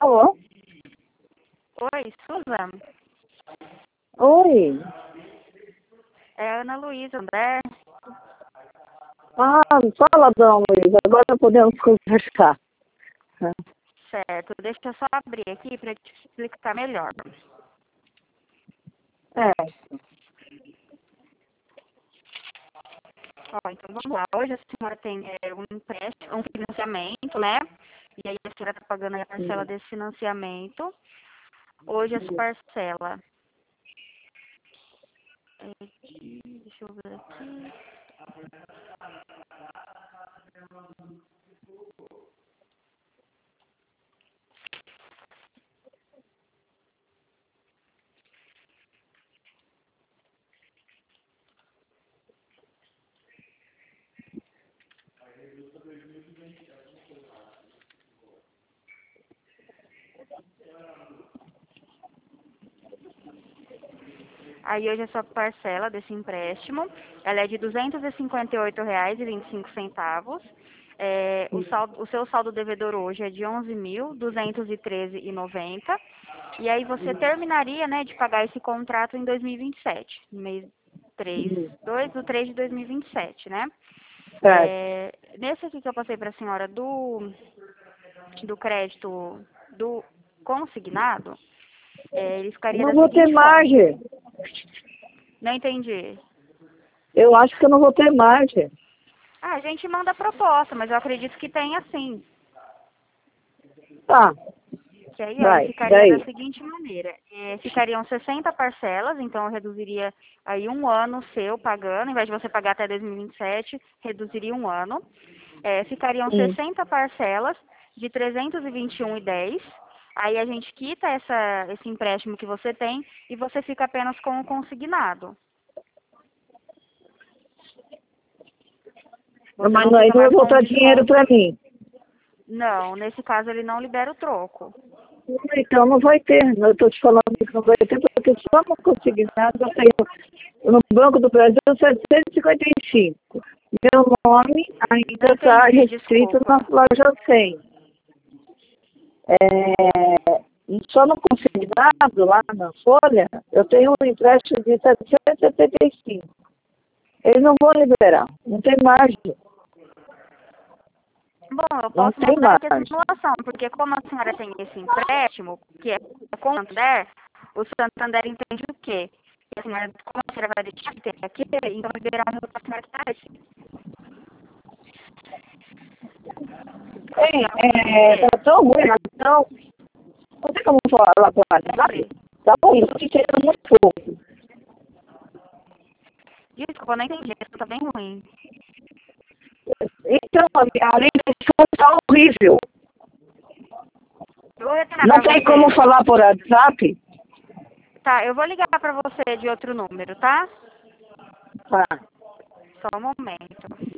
Alô? Oi, Susan. Oi. É a Ana Luísa André. Ah, fala, dona Luísa. Agora podemos conversar. Certo, deixa eu só abrir aqui para te explicar melhor. É. Ó, então vamos lá. Hoje a senhora tem um empréstimo, um financiamento, né? E aí a senhora está pagando a parcela desse financiamento. Hoje essa parcela. Deixa eu ver aqui. Aí hoje essa parcela desse empréstimo, ela é de R$ 258,25. O seu saldo devedor hoje é de R$ 11.213,90. E aí você terminaria, né, de pagar esse contrato em 2027, no mês 2 de 2027, né? Certo. Nesse aqui que eu passei para a senhora do crédito do consignado, ele ficaria Não da vou ter seguinte forma. margem. Não entendi. Eu acho que eu não vou ter margem. Ah, a gente manda a proposta, mas eu acredito que tenha sim. Tá, Que aí, ó, ele vai. ficaria da Daí. seguinte maneira. Ficariam 60 parcelas, então eu reduziria aí um ano seu pagando, ao invés de você pagar até 2027, reduziria um ano. Ficariam 60 parcelas de 321,10. Aí a gente quita esse empréstimo que você tem e você fica apenas com o consignado. Você Mas não aí fica não vai mais com o voltar dinheiro desconto. para mim. Não, nesse caso ele não libera o troco. Então não vai ter. Eu estou te falando que não vai ter, porque só no consignado eu tenho no Banco do Brasil 755. Meu nome Não ainda está entendi, restrito na desculpa. loja 100. Só no consignado, lá na folha, eu tenho um empréstimo de 775. Eles não vão liberar, não tem margem, Bom, eu não posso tem mudar aqui a margem. simulação, porque como a senhora tem esse empréstimo, que é com o Santander, o Santander entende o quê? Que a senhora, como a senhora vai deixar de ter aqui, então liberar um para a senhora que está aqui. Tá tão ruim, então, não tem como falar com ela, sabe? Tá ruim, eu tô te entendendo muito pouco. Desculpa, eu não entendi, isso tá bem ruim. Então, a ligação tá horrível. Eu vou retornar Não para tem como você. falar por WhatsApp? Tá, eu vou ligar para você de outro número, tá? Tá. Só um momento.